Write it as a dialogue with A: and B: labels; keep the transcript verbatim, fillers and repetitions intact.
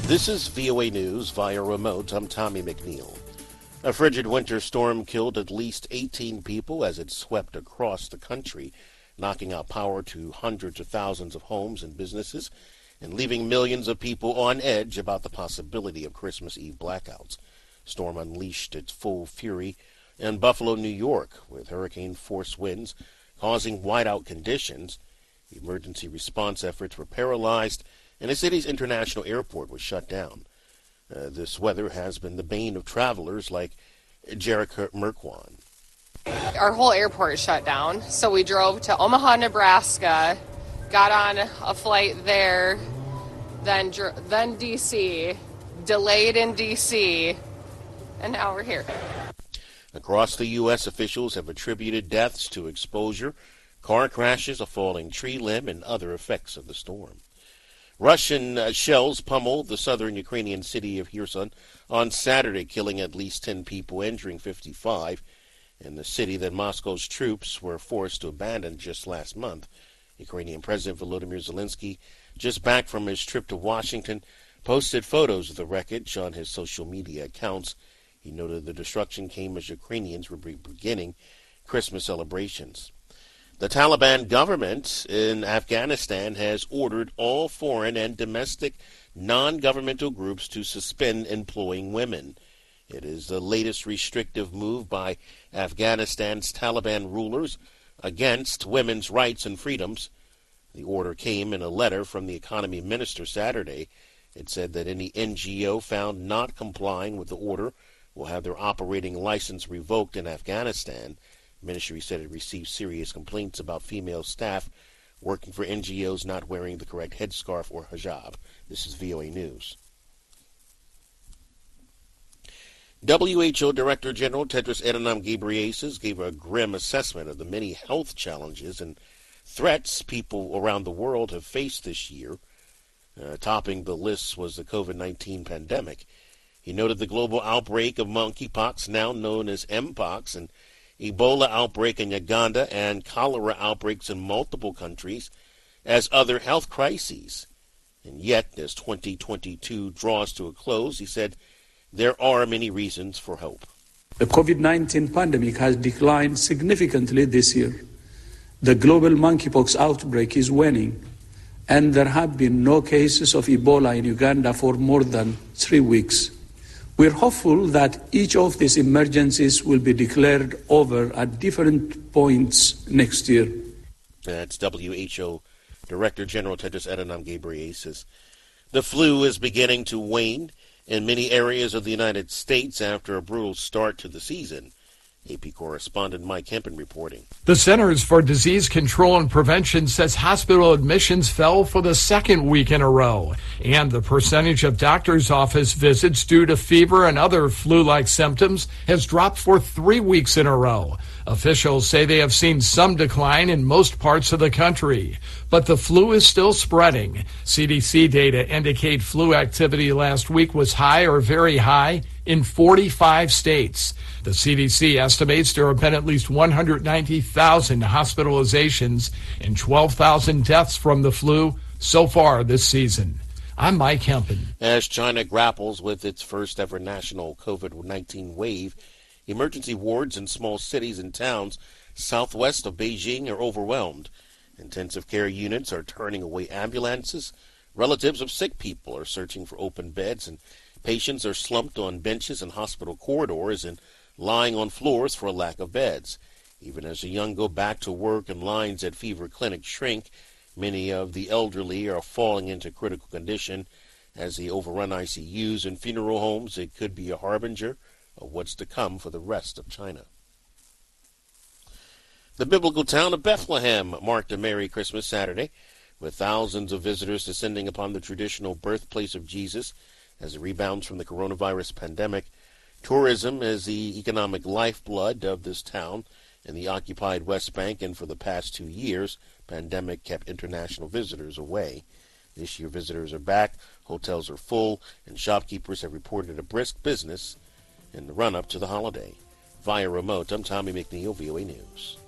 A: This is V O A News via remote. I'm Tommy McNeil. A frigid winter storm killed at least eighteen people as it swept across the country, knocking out power to hundreds of thousands of homes and businesses and leaving millions of people on edge about the possibility of Christmas Eve blackouts. Storm unleashed its full fury in Buffalo, New York, with hurricane-force winds causing whiteout conditions. Emergency response efforts were paralyzed, and the city's international airport was shut down. Uh, this weather has been the bane of travelers like Jerica Merkwan.
B: Our whole airport shut down, so we drove to Omaha, Nebraska, got on a flight there, then then D C, delayed in D C, and now we're here.
A: Across the U S, officials have attributed deaths to exposure, car crashes, a falling tree limb, and other effects of the storm. Russian uh, shells pummeled the southern Ukrainian city of Kherson on Saturday, killing at least ten people, injuring fifty-five, in the city that Moscow's troops were forced to abandon just last month. Ukrainian President Volodymyr Zelensky, just back from his trip to Washington, posted photos of the wreckage on his social media accounts. He noted the destruction came as Ukrainians were beginning Christmas celebrations. The Taliban government in Afghanistan has ordered all foreign and domestic non-governmental groups to suspend employing women. It is the latest restrictive move by Afghanistan's Taliban rulers against women's rights and freedoms. The order came in a letter from the economy minister Saturday. It said that any N G O found not complying with the order will have their operating license revoked in Afghanistan. The ministry said it received serious complaints about female staff working for N G Os not wearing the correct headscarf or hijab. This is V O A News. W H O Director General Tedros Adhanom Ghebreyesus gave a grim assessment of the many health challenges and threats people around the world have faced this year. Uh, topping the list was the COVID nineteen pandemic. He noted the global outbreak of monkeypox, now known as Mpox, and Ebola outbreak in Uganda and cholera outbreaks in multiple countries as other health crises. And yet, as twenty twenty-two draws to a close, he said, there are many reasons for hope.
C: The COVID nineteen pandemic has declined significantly this year. The global monkeypox outbreak is waning, and there have been no cases of Ebola in Uganda for more than three weeks. We're hopeful that each of these emergencies will be declared over at different points next year.
A: That's W H O Director General Tedros Adhanom Ghebreyesus. The flu is beginning to wane in many areas of the United States after a brutal start to the season. A P correspondent Mike Hempen reporting.
D: The Centers for Disease Control and Prevention says hospital admissions fell for the second week in a row, and the percentage of doctor's office visits due to fever and other flu-like symptoms has dropped for three weeks in a row. Officials say they have seen some decline in most parts of the country, but the flu is still spreading. C D C data indicate flu activity last week was high or very high in forty-five states. The C D C estimates there have been at least one hundred ninety thousand hospitalizations and twelve thousand deaths from the flu so far this season. I'm Mike Hempen.
A: As China grapples with its first ever national COVID nineteen wave, emergency wards in small cities and towns southwest of Beijing are overwhelmed. Intensive care units are turning away ambulances. Relatives of sick people are searching for open beds, and patients are slumped on benches in hospital corridors and lying on floors for a lack of beds. Even as the young go back to work and lines at fever clinics shrink, many of the elderly are falling into critical condition. As they overrun I C Us and funeral homes, it could be a harbinger of what's to come for the rest of China. The biblical town of Bethlehem marked a Merry Christmas Saturday, with thousands of visitors descending upon the traditional birthplace of Jesus. As it rebounds from the coronavirus pandemic, tourism is the economic lifeblood of this town in the occupied West Bank, and for the past two years, pandemic kept international visitors away. This year, visitors are back, hotels are full, and shopkeepers have reported a brisk business in the run-up to the holiday. Via remote, I'm Tommy McNeil, V O A News.